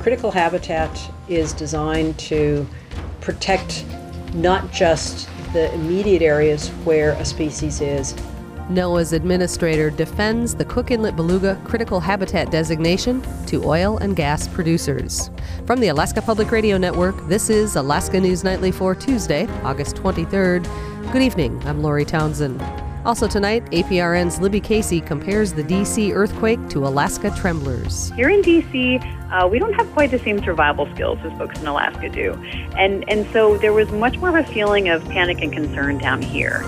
Critical habitat is designed to protect not just the immediate areas where a species is. NOAA's administrator defends the Cook Inlet Beluga Critical Habitat designation to oil and gas producers. From the Alaska Public Radio Network, this is Alaska News Nightly for Tuesday, August 23rd. Good evening, I'm Lori Townsend. Also tonight, APRN's Libby Casey compares the D.C. earthquake to Alaska tremblers. Here in D.C., we don't have quite the same survival skills as folks in Alaska do. And so there was much more of a feeling of panic and concern down here.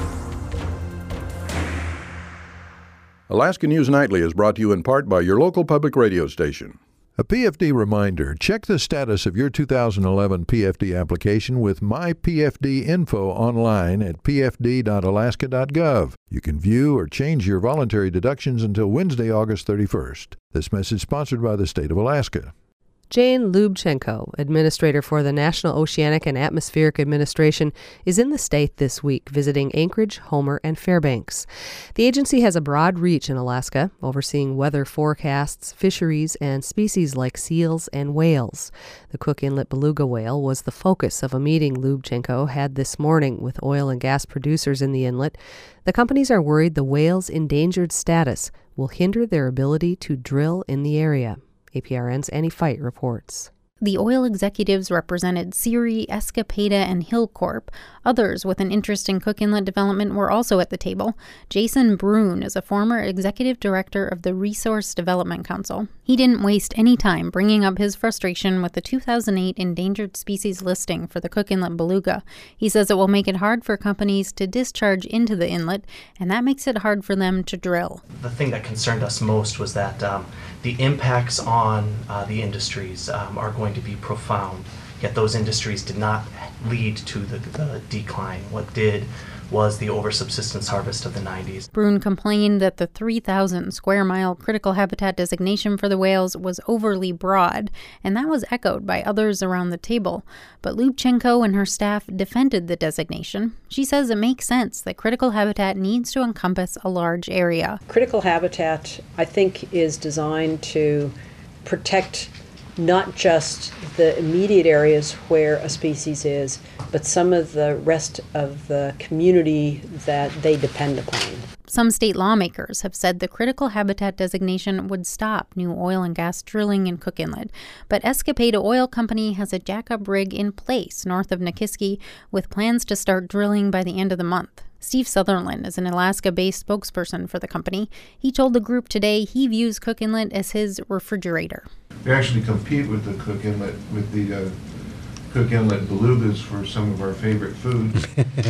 Alaska News Nightly is brought to you in part by your local public radio station. A PFD reminder, check the status of your 2011 PFD application with My PFD Info online at pfd.alaska.gov. You can view or change your voluntary deductions until Wednesday, August 31st. This message sponsored by the state of Alaska. Jane Lubchenco, administrator for the National Oceanic and Atmospheric Administration, is in the state this week visiting Anchorage, Homer, and Fairbanks. The agency has a broad reach in Alaska, overseeing weather forecasts, fisheries, and species like seals and whales. The Cook Inlet beluga whale was the focus of a meeting Lubchenco had this morning with oil and gas producers in the inlet. The companies are worried the whale's endangered status will hinder their ability to drill in the area. APRN's Annie Fight reports. The oil executives represented Siri, Escapeda, and Hillcorp. Others with an interest in Cook Inlet development were also at the table. Jason Brune is a former executive director of the Resource Development Council. He didn't waste any time bringing up his frustration with the 2008 endangered species listing for the Cook Inlet beluga. He says it will make it hard for companies to discharge into the inlet, and that makes it hard for them to drill. The thing that concerned us most was that the impacts on the industries are going to be profound, yet those industries did not lead to the decline. What did was the oversubsistence harvest of the 90s. Brune complained that the 3,000 square mile critical habitat designation for the whales was overly broad, and that was echoed by others around the table. But Lubchenco and her staff defended the designation. She says it makes sense that critical habitat needs to encompass a large area. Critical habitat, I think, is designed to protect not just the immediate areas where a species is, but some of the rest of the community that they depend upon. Some state lawmakers have said the critical habitat designation would stop new oil and gas drilling in Cook Inlet, but Escapeda Oil Company has a jackup rig in place north of Nikiski with plans to start drilling by the end of the month. Steve Sutherland is an Alaska-based spokesperson for the company. He told the group today he views Cook Inlet as his refrigerator. We actually compete with the Cook Inlet, with the Cook Inlet belugas for some of our favorite foods.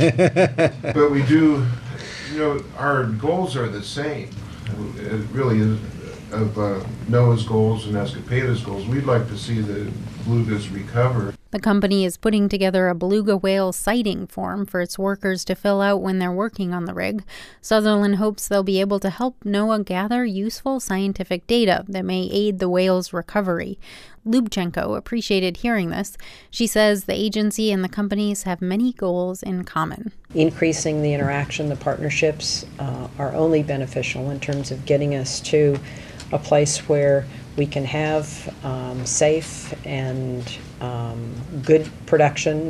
But we do, our goals are the same. It really is of NOAA's goals and Escapeda's goals. We'd like to see the belugas recover. The company is putting together a beluga whale sighting form for its workers to fill out when they're working on the rig. Sutherland hopes they'll be able to help NOAA gather useful scientific data that may aid the whale's recovery. Lubchenco appreciated hearing this. She says the agency and the companies have many goals in common. Increasing the interaction, the partnerships are only beneficial in terms of getting us to a place where we can have safe and good production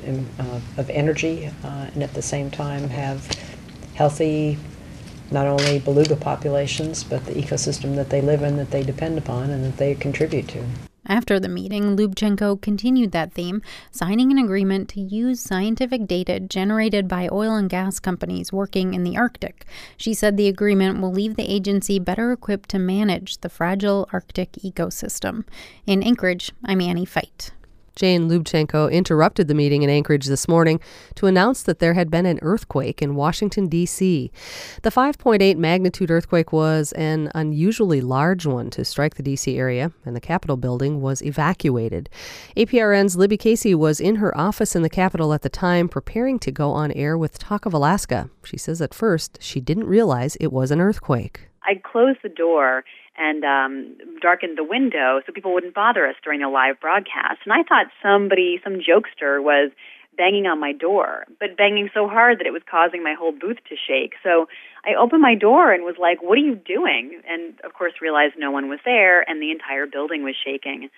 of energy, and at the same time have healthy, not only beluga populations, but the ecosystem that they live in, that they depend upon, and that they contribute to. After the meeting, Lubchenco continued that theme, signing an agreement to use scientific data generated by oil and gas companies working in the Arctic. She said the agreement will leave the agency better equipped to manage the fragile Arctic ecosystem. In Anchorage, I'm Annie Fight. Jane Lubchenco interrupted the meeting in Anchorage this morning to announce that there had been an earthquake in Washington, D.C. The 5.8 magnitude earthquake was an unusually large one to strike the D.C. area, and the Capitol building was evacuated. APRN's Libby Casey was in her office in the Capitol at the time, preparing to go on air with Talk of Alaska. She says at first she didn't realize it was an earthquake. I closed the door and darkened the window so people wouldn't bother us during a live broadcast. And I thought some jokester was banging on my door, but banging so hard that it was causing my whole booth to shake. So I opened my door and was like, "What are you doing?" And of course realized no one was there and the entire building was shaking.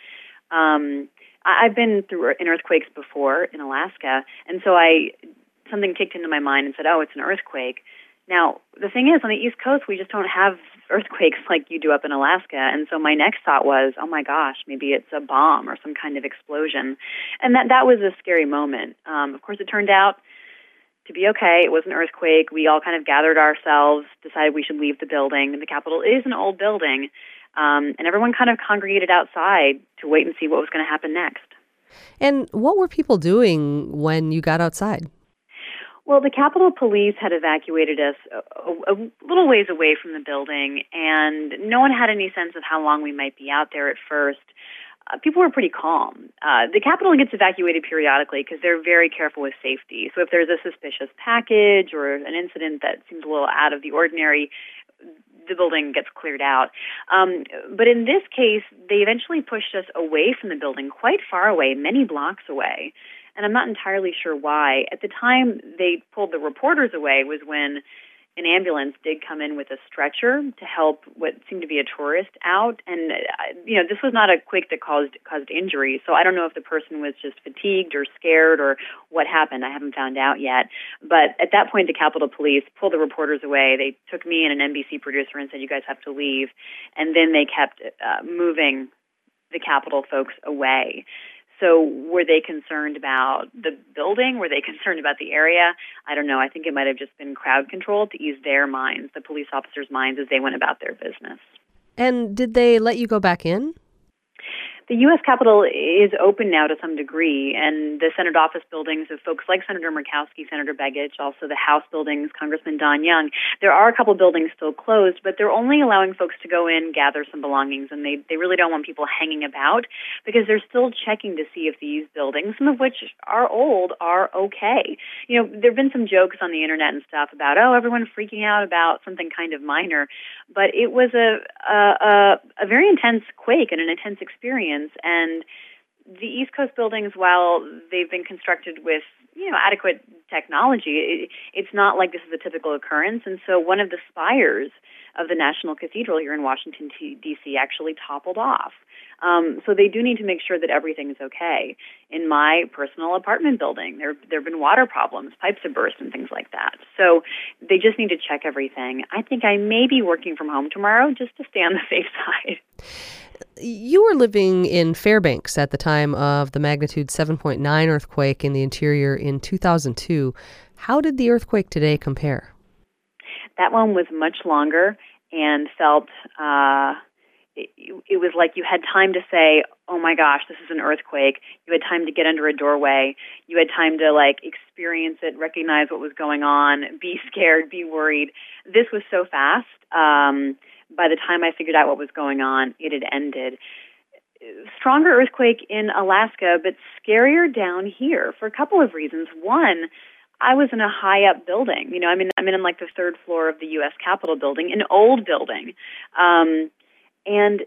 I've been through earthquakes before in Alaska, and so something kicked into my mind and said, oh, it's an earthquake. Now, the thing is, on the East Coast, we just don't have earthquakes like you do up in Alaska. And so my next thought was, oh my gosh, maybe it's a bomb or some kind of explosion. And that was a scary moment. Of course, it turned out to be okay. It was an earthquake. We all kind of gathered ourselves, decided we should leave the building. The Capitol is an old building. And everyone kind of congregated outside to wait and see what was going to happen next. And what were people doing when you got outside? Well, the Capitol Police had evacuated us a little ways away from the building, and no one had any sense of how long we might be out there at first. People were pretty calm. The Capitol gets evacuated periodically because they're very careful with safety. So if there's a suspicious package or an incident that seems a little out of the ordinary, the building gets cleared out. But in this case, they eventually pushed us away from the building, quite far away, many blocks away. And I'm not entirely sure why. At the time they pulled the reporters away was when an ambulance did come in with a stretcher to help what seemed to be a tourist out. And, this was not a quake that caused injury. So I don't know if the person was just fatigued or scared or what happened. I haven't found out yet. But at that point, the Capitol Police pulled the reporters away. They took me and an NBC producer and said, you guys have to leave. And then they kept moving the Capitol folks away. So were they concerned about the building? Were they concerned about the area? I don't know. I think it might have just been crowd control to ease their minds, the police officers' minds, as they went about their business. And did they let you go back in? The U.S. Capitol is open now to some degree, and the Senate office buildings of folks like Senator Murkowski, Senator Begich, also the House buildings, Congressman Don Young, there are a couple buildings still closed, but they're only allowing folks to go in, gather some belongings, and they really don't want people hanging about because they're still checking to see if these buildings, some of which are old, are okay. There have been some jokes on the internet and stuff about, everyone freaking out about something kind of minor, but it was a very intense quake and an intense experience. And the East Coast buildings, while they've been constructed with, adequate technology, it's not like this is a typical occurrence. And so one of the spires of the National Cathedral here in Washington, D.C. actually toppled off. So they do need to make sure that everything is okay. In my personal apartment building, there have been water problems, pipes have burst and things like that. So they just need to check everything. I think I may be working from home tomorrow just to stay on the safe side. You were living in Fairbanks at the time of the magnitude 7.9 earthquake in the interior in 2002. How did the earthquake today compare? That one was much longer and felt it was like you had time to say, oh my gosh, this is an earthquake. You had time to get under a doorway. You had time to experience it, recognize what was going on, be scared, be worried. This was so fast. By the time I figured out what was going on, it had ended. Stronger earthquake in Alaska, but scarier down here for a couple of reasons. One, I was in a high-up building. I'm in the third floor of the U.S. Capitol building, an old building. And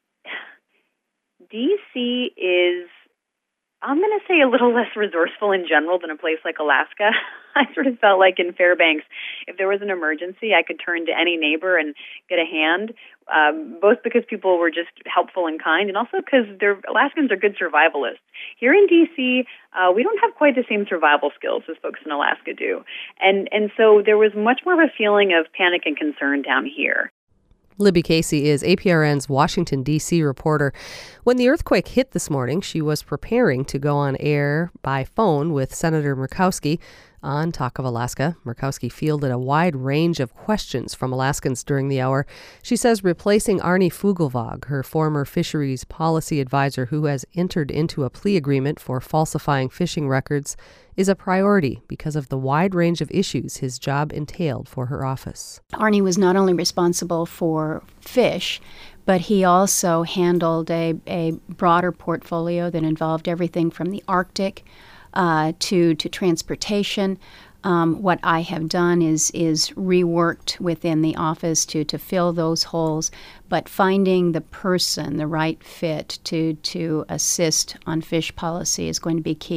D.C. is, I'm going to say, a little less resourceful in general than a place like Alaska. I sort of felt like in Fairbanks, if there was an emergency, I could turn to any neighbor and get a hand, both because people were just helpful and kind, and also because Alaskans are good survivalists. Here in D.C., we don't have quite the same survival skills as folks in Alaska do. And so there was much more of a feeling of panic and concern down here. Libby Casey is APRN's Washington, D.C. reporter. When the earthquake hit this morning, she was preparing to go on air by phone with Senator Murkowski on Talk of Alaska. Murkowski fielded a wide range of questions from Alaskans during the hour. She says replacing Arnie Fugelvog, her former fisheries policy advisor who has entered into a plea agreement for falsifying fishing records, is a priority because of the wide range of issues his job entailed for her office. Arnie was not only responsible for fish, but he also handled a broader portfolio that involved everything from the Arctic to transportation. What I have done is reworked within the office to fill those holes, but finding the person, the right fit to assist on fish policy is going to be key.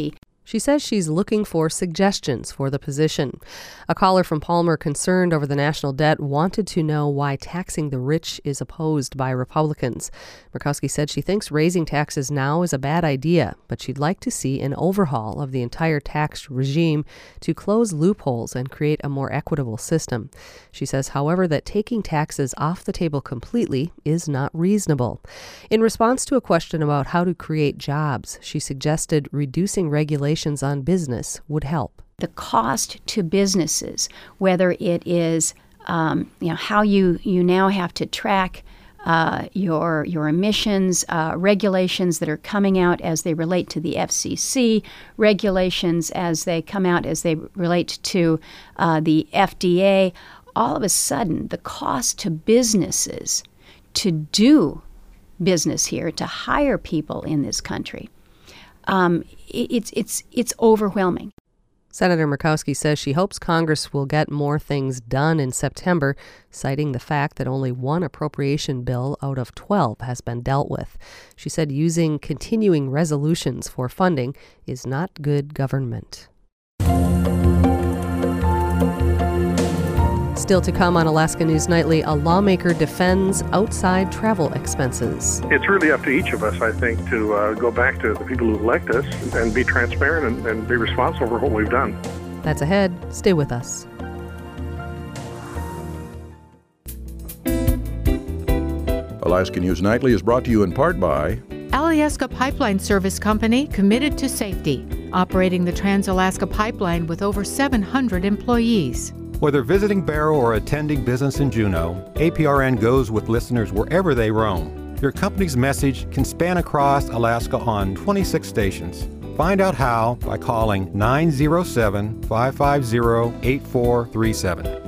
She says she's looking for suggestions for the position. A caller from Palmer, concerned over the national debt, wanted to know why taxing the rich is opposed by Republicans. Murkowski said she thinks raising taxes now is a bad idea, but she'd like to see an overhaul of the entire tax regime to close loopholes and create a more equitable system. She says, however, that taking taxes off the table completely is not reasonable. In response to a question about how to create jobs, she suggested reducing regulations on business would help. The cost to businesses, whether it is how you now have to track your emissions, regulations that are coming out as they relate to the FCC, regulations as they come out as they relate to the FDA, all of a sudden the cost to businesses to do business here, to hire people in this country, it's overwhelming. Senator Murkowski says she hopes Congress will get more things done in September, citing the fact that only one appropriation bill out of 12 has been dealt with. She said using continuing resolutions for funding is not good government. Still to come on Alaska News Nightly, a lawmaker defends outside travel expenses. It's really up to each of us, I think, to go back to the people who elect us and be transparent and be responsible for what we've done. That's ahead. Stay with us. Alaska News Nightly is brought to you in part by Alyeska Pipeline Service Company, committed to safety, operating the Trans-Alaska Pipeline with over 700 employees. Whether visiting Barrow or attending business in Juneau, APRN goes with listeners wherever they roam. Your company's message can span across Alaska on 26 stations. Find out how by calling 907-550-8437.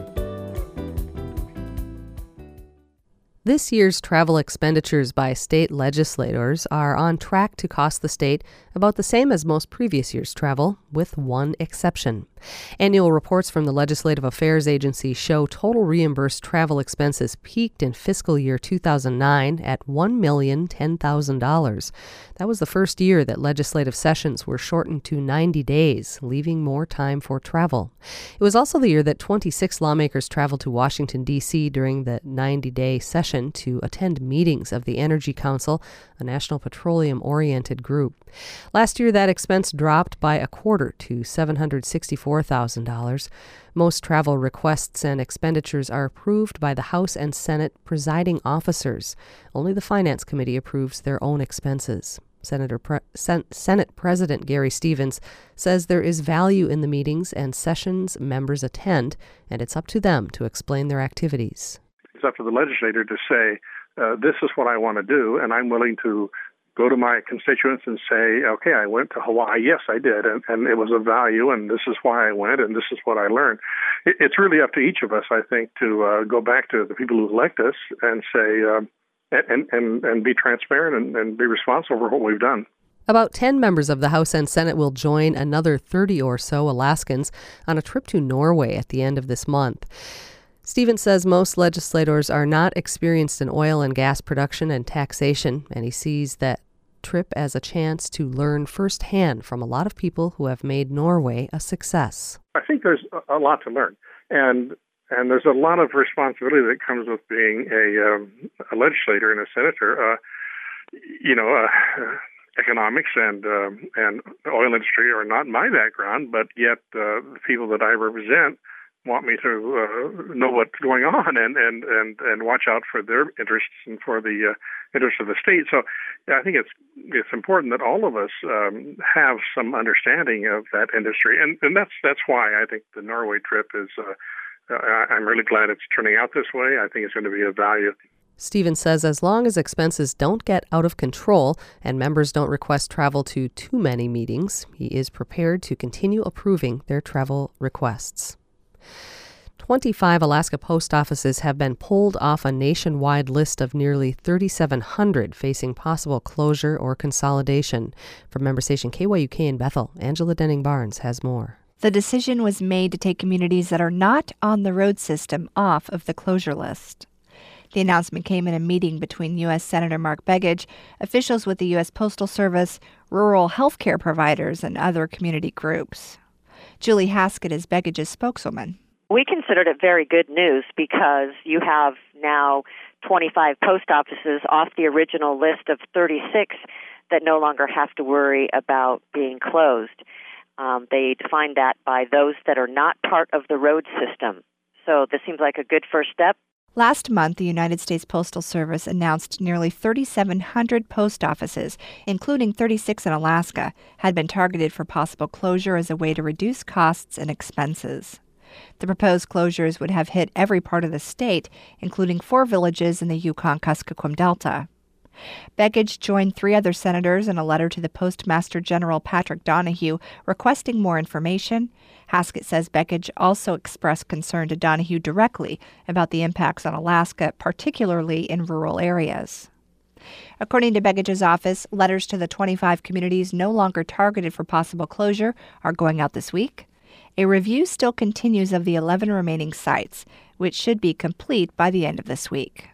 This year's travel expenditures by state legislators are on track to cost the state about the same as most previous year's travel, with one exception. Annual reports from the Legislative Affairs Agency show total reimbursed travel expenses peaked in fiscal year 2009 at $1,010,000. That was the first year that legislative sessions were shortened to 90 days, leaving more time for travel. It was also the year that 26 lawmakers traveled to Washington, D.C. during the 90-day session to attend meetings of the Energy Council, a national petroleum-oriented group. Last year, that expense dropped by a quarter to $764,000. Most travel requests and expenditures are approved by the House and Senate presiding officers. Only the Finance Committee approves their own expenses. Senate President Gary Stevens says there is value in the meetings and sessions members attend, and it's up to them to explain their activities. It's up to the legislator to say, this is what I want to do, and I'm willing to go to my constituents and say, okay, I went to Hawaii. Yes, I did, and it was of value, and this is why I went, and this is what I learned. It's really up to each of us, I think, to go back to the people who elect us and say, and be transparent and be responsible for what we've done. About 10 members of the House and Senate will join another 30 or so Alaskans on a trip to Norway at the end of this month. Stevens says most legislators are not experienced in oil and gas production and taxation, and he sees that trip as a chance to learn firsthand from a lot of people who have made Norway a success. I think there's a lot to learn, and there's a lot of responsibility that comes with being a legislator and a senator. Economics and the oil industry are not my background, but yet the people that I represent want me to know what's going on and watch out for their interests and for the interests of the state. So I think it's important that all of us have some understanding of that industry, and that's why I think the Norway trip is. I'm really glad it's turning out this way. I think it's going to be of value. Stevens says as long as expenses don't get out of control and members don't request travel to too many meetings, he is prepared to continue approving their travel requests. 25 Alaska post offices have been pulled off a nationwide list of nearly 3,700 facing possible closure or consolidation. From member station KYUK in Bethel, Angela Denning-Barnes has more. The decision was made to take communities that are not on the road system off of the closure list. The announcement came in a meeting between U.S. Senator Mark Begich, officials with the U.S. Postal Service, rural health care providers, and other community groups. Julie Haskett is Begich's spokeswoman. We considered it very good news because you have now 25 post offices off the original list of 36 that no longer have to worry about being closed. They define that by those that are not part of the road system. So this seems like a good first step. Last month, the United States Postal Service announced nearly 3,700 post offices, including 36 in Alaska, had been targeted for possible closure as a way to reduce costs and expenses. The proposed closures would have hit every part of the state, including 4 villages in the Yukon-Kuskokwim Delta. Begich joined 3 other senators in a letter to the Postmaster General Patrick Donahue requesting more information. Haskett says Begich also expressed concern to Donahue directly about the impacts on Alaska, particularly in rural areas. According to Begich's office, letters to the 25 communities no longer targeted for possible closure are going out this week. A review still continues of the 11 remaining sites, which should be complete by the end of this week.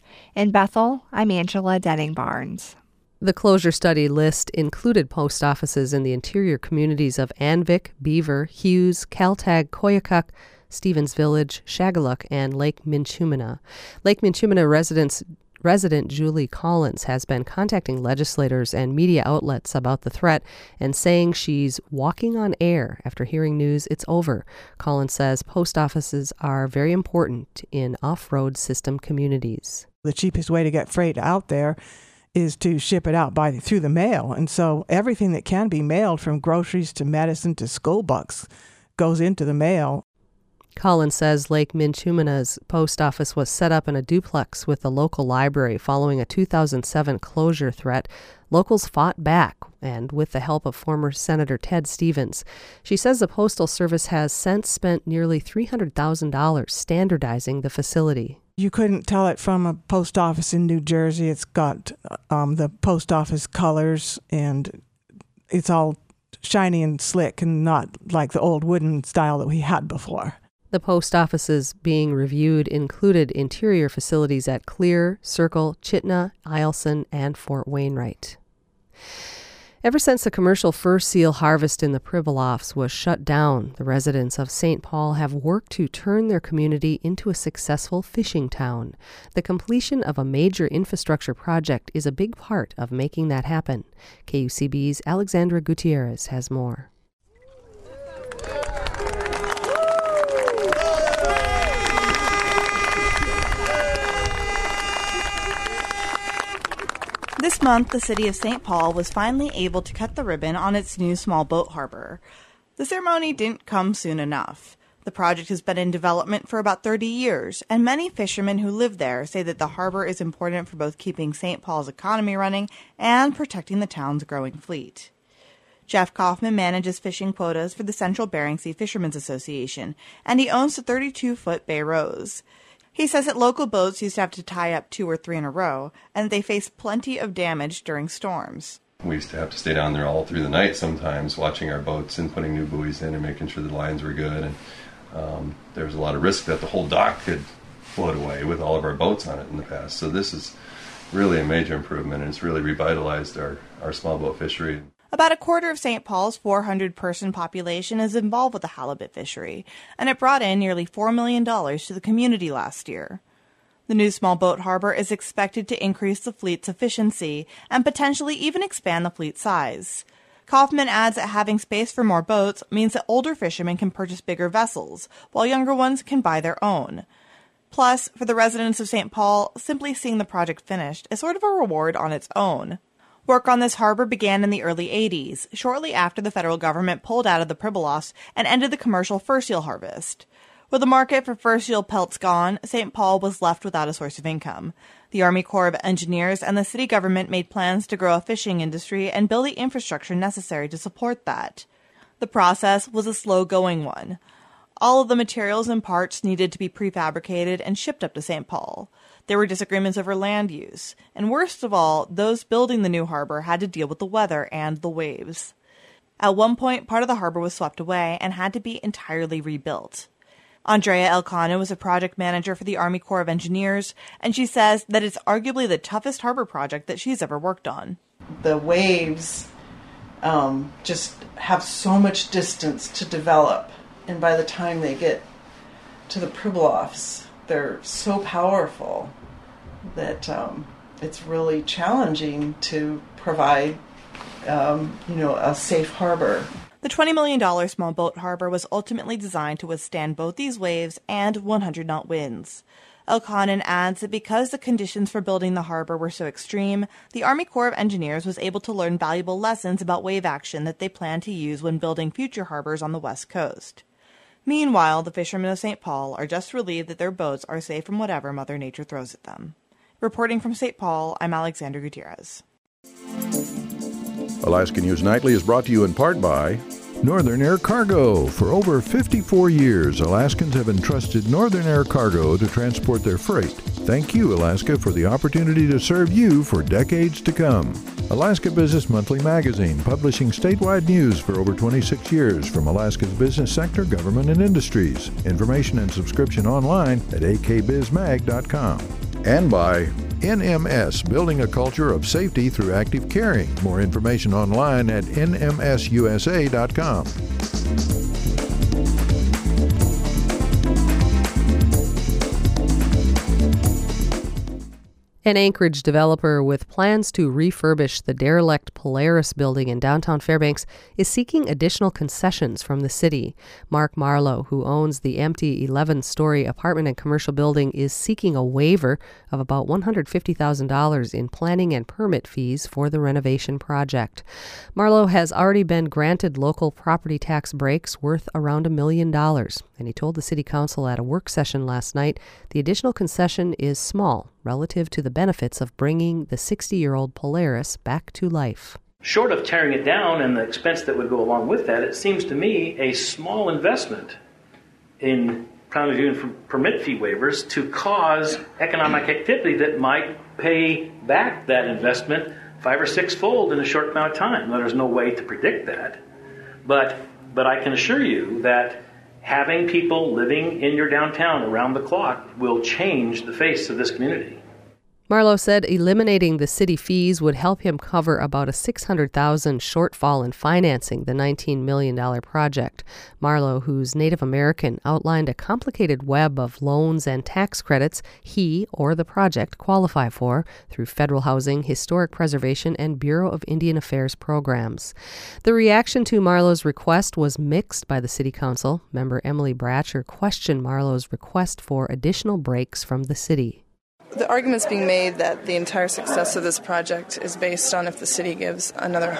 In Bethel, I'm Angela Denning-Barnes. The closure study list included post offices in the interior communities of Anvik, Beaver, Hughes, Kaltag, Koyukuk, Stevens Village, Shagaluk, and Lake Minchumina. Lake Minchumina resident Julie Collins has been contacting legislators and media outlets about the threat and saying she's walking on air after hearing news it's over. Collins says post offices are very important in off-road system communities. The cheapest way to get freight out there is to ship it out through the mail. And so everything that can be mailed, from groceries to medicine to school books, goes into the mail. Collins says Lake Minchumina's post office was set up in a duplex with the local library following a 2007 closure threat. Locals fought back, and with the help of former Senator Ted Stevens. She says the Postal Service has since spent nearly $300,000 standardizing the facility. You couldn't tell it from a post office in New Jersey. It's got the post office colors, and it's all shiny and slick and not like the old wooden style that we had before. The post offices being reviewed included interior facilities at Clear, Circle, Chittana, Eielson, and Fort Wainwright. Ever since the commercial fur seal harvest in the Pribilofs was shut down, the residents of St. Paul have worked to turn their community into a successful fishing town. The completion of a major infrastructure project is a big part of making that happen. KUCB's Alexandra Gutierrez has more. This month, the city of St. Paul was finally able to cut the ribbon on its new small boat harbor. The ceremony didn't come soon enough. The project has been in development for about 30 years, and many fishermen who live there say that the harbor is important for both keeping St. Paul's economy running and protecting the town's growing fleet. Jeff Kaufman manages fishing quotas for the Central Bering Sea Fishermen's Association, and he owns the 32-foot Bay Rose. He says that local boats used to have to tie up 2 or 3 in a row, and they face plenty of damage during storms. We used to have to stay down there all through the night sometimes, watching our boats and putting new buoys in and making sure the lines were good. And there was a lot of risk that the whole dock could float away with all of our boats on it in the past. So this is really a major improvement, and it's really revitalized our small boat fishery. About a quarter of St. Paul's 400-person population is involved with the halibut fishery, and it brought in nearly $4 million to the community last year. The new small boat harbor is expected to increase the fleet's efficiency and potentially even expand the fleet size. Kaufman adds that having space for more boats means that older fishermen can purchase bigger vessels, while younger ones can buy their own. Plus, for the residents of St. Paul, simply seeing the project finished is sort of a reward on its own. Work on this harbor began in the early 80s, shortly after the federal government pulled out of the Pribilofs and ended the commercial fur seal harvest. With the market for fur seal pelts gone, St. Paul was left without a source of income. The Army Corps of Engineers and the city government made plans to grow a fishing industry and build the infrastructure necessary to support that. The process was a slow-going one. All of the materials and parts needed to be prefabricated and shipped up to St. Paul. There were disagreements over land use, and worst of all, those building the new harbor had to deal with the weather and the waves. At one point, part of the harbor was swept away and had to be entirely rebuilt. Andrea Elkanah was a project manager for the Army Corps of Engineers, and she says that it's arguably the toughest harbor project that she's ever worked on. The waves just have so much distance to develop, and by the time they get to the Pribilofs, they're so powerful that it's really challenging to provide a safe harbor. The $20 million small boat harbor was ultimately designed to withstand both these waves and 100-knot winds. Elkanah adds that because the conditions for building the harbor were so extreme, the Army Corps of Engineers was able to learn valuable lessons about wave action that they plan to use when building future harbors on the West Coast. Meanwhile, the fishermen of St. Paul are just relieved that their boats are safe from whatever Mother Nature throws at them. Reporting from St. Paul, I'm Alexander Gutierrez. Alaska News Nightly is brought to you in part by Northern Air Cargo. For over 54 years, Alaskans have entrusted Northern Air Cargo to transport their freight. Thank you, Alaska, for the opportunity to serve you for decades to come. Alaska Business Monthly magazine, publishing statewide news for over 26 years from Alaska's business sector, government, and industries. Information and subscription online at akbizmag.com. And by NMS, building a culture of safety through active caring. More information online at nmsusa.com. An Anchorage developer with plans to refurbish the derelict Polaris building in downtown Fairbanks is seeking additional concessions from the city. Mark Marlowe, who owns the empty 11-story apartment and commercial building, is seeking a waiver of about $150,000 in planning and permit fees for the renovation project. Marlowe has already been granted local property tax breaks worth around $1 million, and he told the city council at a work session last night the additional concession is small relative to the benefits of bringing the 60-year-old Polaris back to life. Short of tearing it down and the expense that would go along with that, it seems to me a small investment in doing permit fee waivers to cause economic activity that might pay back that investment 5 or 6-fold in a short amount of time. Now, there's no way to predict that, but I can assure you that having people living in your downtown around the clock will change the face of this community. Marlowe said eliminating the city fees would help him cover about a $600,000 shortfall in financing the $19 million project. Marlowe, who's Native American, outlined a complicated web of loans and tax credits he or the project qualify for through federal housing, historic preservation, and Bureau of Indian Affairs programs. The reaction to Marlowe's request was mixed by the city council. Member Emily Bratcher questioned Marlowe's request for additional breaks from the city. The argument's being made that the entire success of this project is based on if the city gives another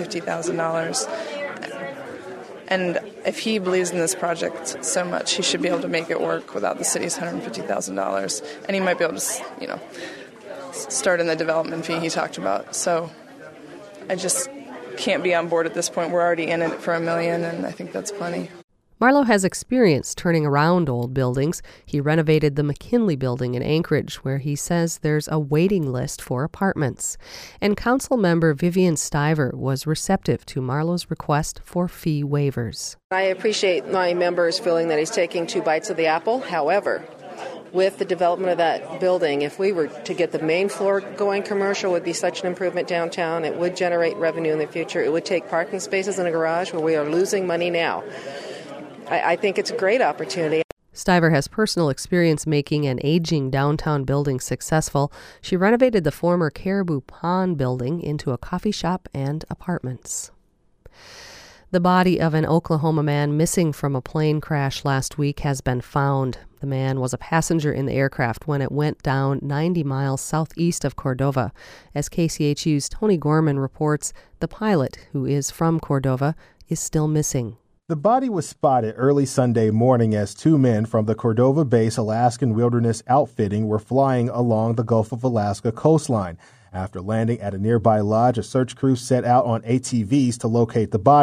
$150,000. And if he believes in this project so much, he should be able to make it work without the city's $150,000. And he might be able to, start in the development fee he talked about. So I just can't be on board at this point. We're already in it for $1 million, and I think that's plenty. Marlowe has experience turning around old buildings. He renovated the McKinley building in Anchorage, where he says there's a waiting list for apartments. And council member Vivian Stiver was receptive to Marlowe's request for fee waivers. I appreciate my members feeling that he's taking 2 bites of the apple. However, with the development of that building, if we were to get the main floor going commercial, it would be such an improvement downtown. It would generate revenue in the future. It would take parking spaces in a garage where we are losing money now. I think it's a great opportunity. Stiver has personal experience making an aging downtown building successful. She renovated the former Caribou Pond building into a coffee shop and apartments. The body of an Oklahoma man missing from a plane crash last week has been found. The man was a passenger in the aircraft when it went down 90 miles southeast of Cordova. As KCHU's Tony Gorman reports, the pilot, who is from Cordova, is still missing. The body was spotted early Sunday morning as 2 men from the Cordova-based Alaskan Wilderness Outfitting were flying along the Gulf of Alaska coastline. After landing at a nearby lodge, a search crew set out on ATVs to locate the body.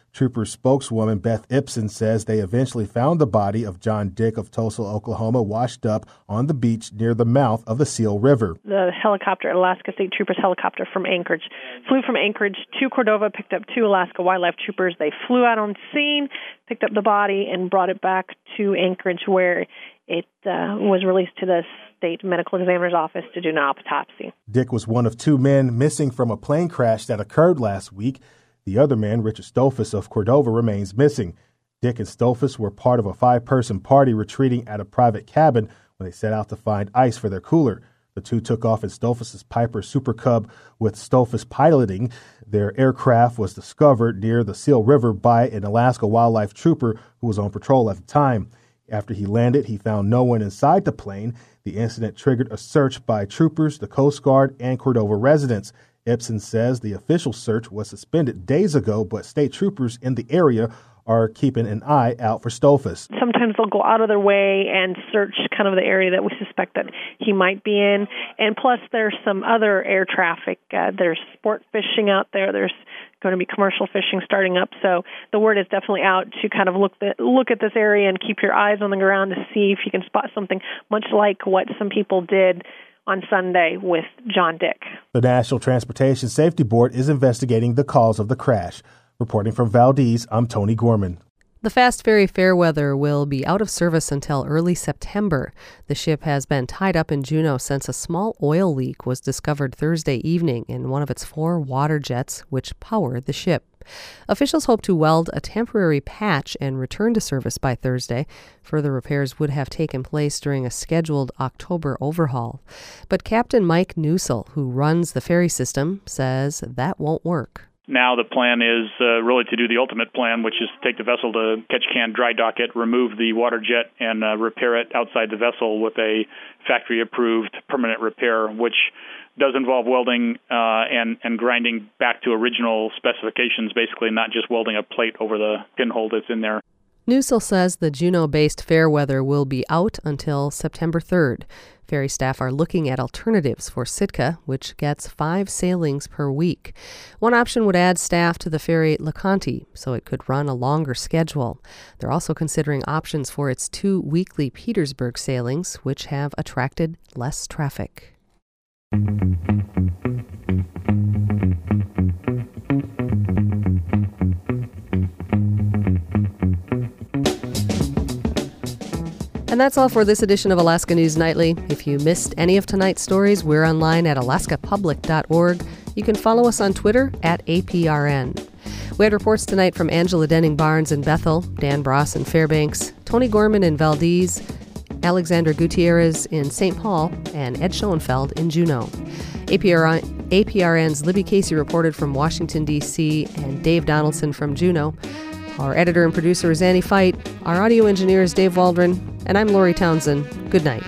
Trooper spokeswoman Beth Ibsen says they eventually found the body of John Dick of Tulsa, Oklahoma, washed up on the beach near the mouth of the Seal River. The helicopter, Alaska State Troopers helicopter from Anchorage, flew from Anchorage to Cordova, picked up 2 Alaska Wildlife Troopers. They flew out on scene, picked up the body, and brought it back to Anchorage, where it was released to the state medical examiner's office to do an autopsy. Dick was one of 2 men missing from a plane crash that occurred last week. The other man, Richard Stolfus of Cordova, remains missing. Dick and Stolfus were part of a 5-person party retreating at a private cabin when they set out to find ice for their cooler. The 2 took off in Stolfus's Piper Super Cub with Stolfus piloting. Their aircraft was discovered near the Seal River by an Alaska Wildlife Trooper who was on patrol at the time. After he landed, he found no one inside the plane. The incident triggered a search by troopers, the Coast Guard, and Cordova residents. Ibsen says the official search was suspended days ago, but state troopers in the area are keeping an eye out for Stolfus. Sometimes they'll go out of their way and search kind of the area that we suspect that he might be in. And plus, there's some other air traffic. There's sport fishing out there. There's going to be commercial fishing starting up. So the word is definitely out to kind of look at this area and keep your eyes on the ground to see if you can spot something, much like what some people did on Sunday with John Dick. The National Transportation Safety Board is investigating the cause of the crash. Reporting from Valdez, I'm Tony Gorman. The Fast Ferry Fairweather will be out of service until early September. The ship has been tied up in Juneau since a small oil leak was discovered Thursday evening in one of its 4 water jets, which power the ship. Officials hope to weld a temporary patch and return to service by Thursday. Further repairs would have taken place during a scheduled October overhaul. But Captain Mike Newsell, who runs the ferry system, says that won't work. Now the plan is really to do the ultimate plan, which is to take the vessel to Ketchikan, dry dock it, remove the water jet, and repair it outside the vessel with a factory-approved permanent repair, which does involve welding and grinding back to original specifications, basically not just welding a plate over the pinhole that's in there. Newsell says the Juneau-based Fairweather will be out until September 3rd. Ferry staff are looking at alternatives for Sitka, which gets 5 sailings per week. One option would add staff to the ferry LeConte, so it could run a longer schedule. They're also considering options for its 2 weekly Petersburg sailings, which have attracted less traffic. And that's all for this edition of Alaska News Nightly. If you missed any of tonight's stories, we're online at alaskapublic.org. You can follow us on Twitter at APRN. We had reports tonight from Angela Denning-Barnes in Bethel, Dan Bross in Fairbanks, Tony Gorman in Valdez, Alexandra Gutierrez in St. Paul, and Ed Schoenfeld in Juneau. APRN's Libby Casey reported from Washington, D.C., and Dave Donaldson from Juneau. Our editor and producer is Annie Fight. Our audio engineer is Dave Waldron. And I'm Lori Townsend. Good night.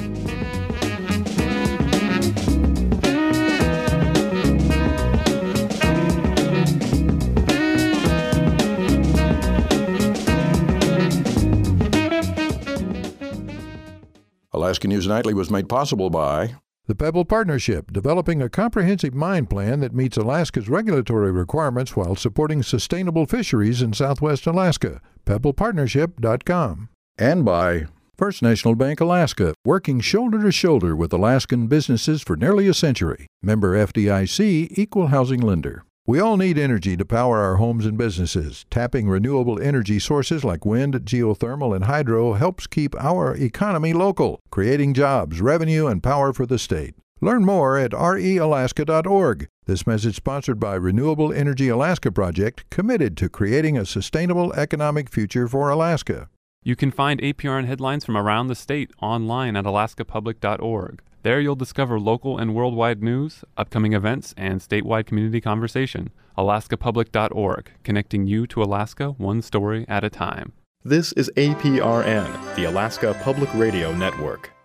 Alaska News Nightly was made possible by the Pebble Partnership, developing a comprehensive mine plan that meets Alaska's regulatory requirements while supporting sustainable fisheries in southwest Alaska. PebblePartnership.com. And by First National Bank Alaska, working shoulder to shoulder with Alaskan businesses for nearly a century. Member FDIC, Equal Housing Lender. We all need energy to power our homes and businesses. Tapping renewable energy sources like wind, geothermal, and hydro helps keep our economy local, creating jobs, revenue, and power for the state. Learn more at realaska.org. This message sponsored by Renewable Energy Alaska Project, committed to creating a sustainable economic future for Alaska. You can find APRN headlines from around the state online at alaskapublic.org. There you'll discover local and worldwide news, upcoming events, and statewide community conversation. alaskapublic.org, connecting you to Alaska one story at a time. This is APRN, the Alaska Public Radio Network.